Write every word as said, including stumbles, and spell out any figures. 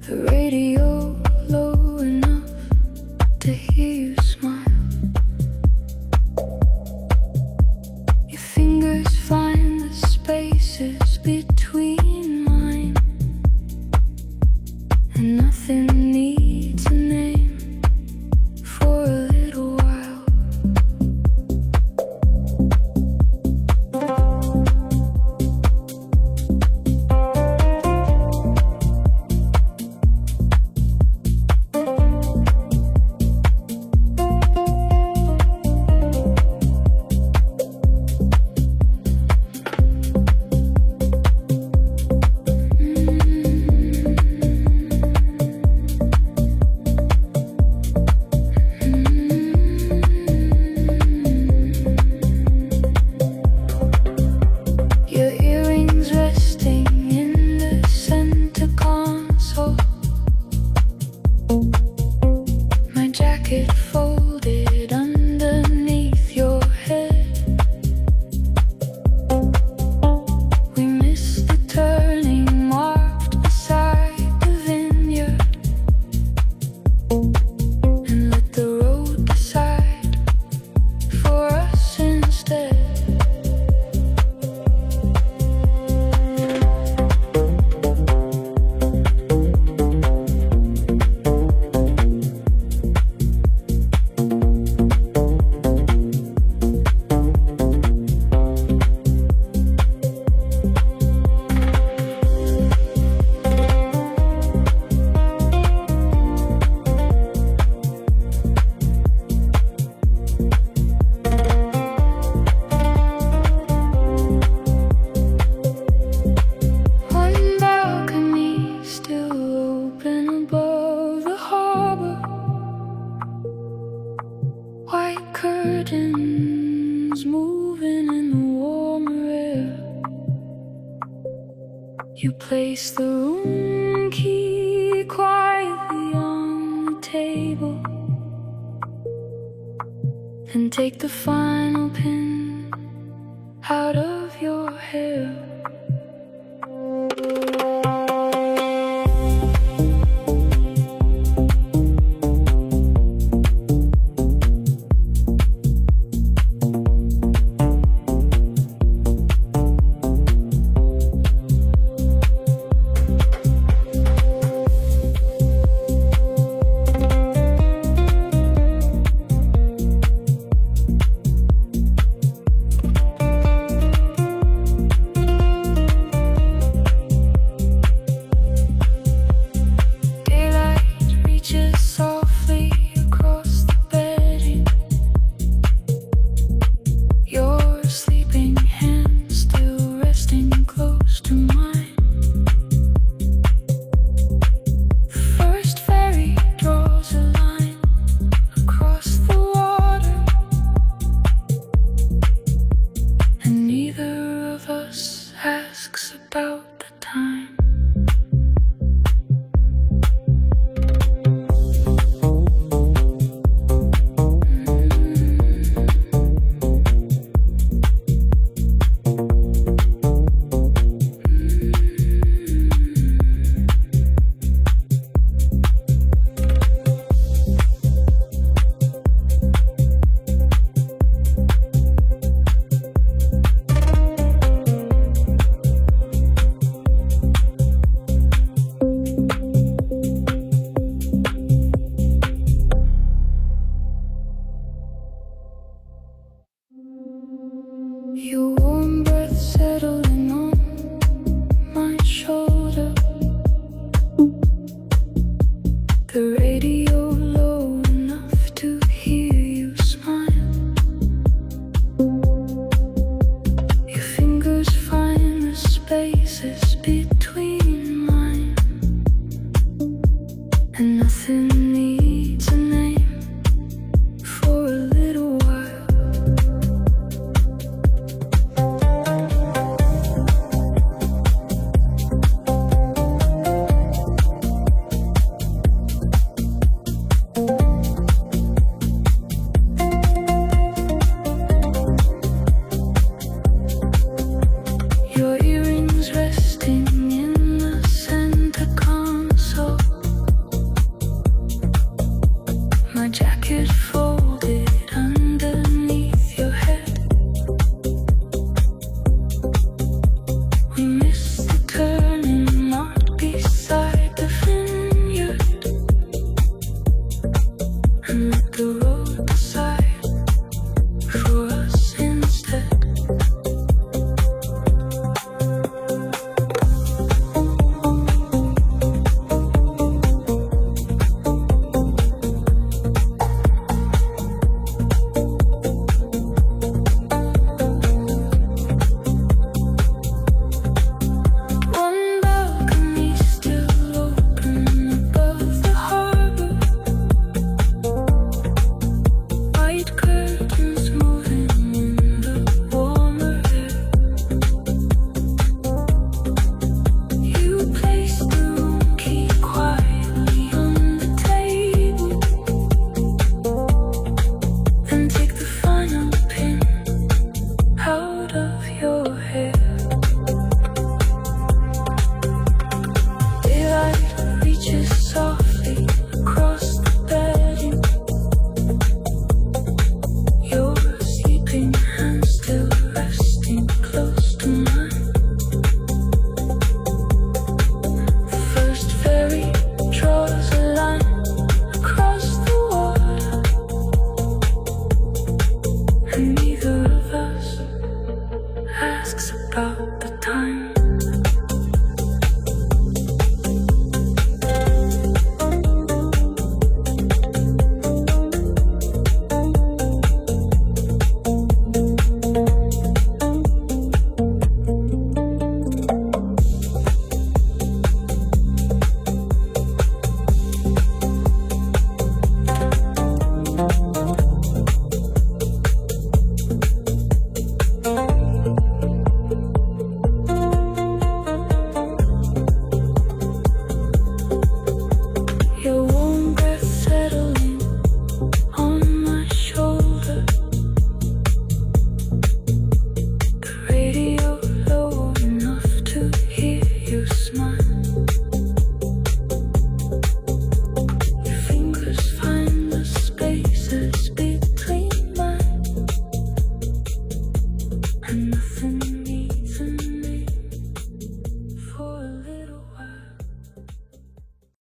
The radio low enough to hear you smile. Your fingers find the spaces between mine, and nothing needs a name for a little while. Folded underneath your head, we missed the turning marked beside the vineyard, and let the road decide for us instead. White curtains moving in the warmer air. You place the room key quietly on the table and take the final pin out of your hair. Asks about the time. Your warm breath settling on my shoulder. The radio low enough to hear you smile. Your fingers find the spaces between mine, and nothing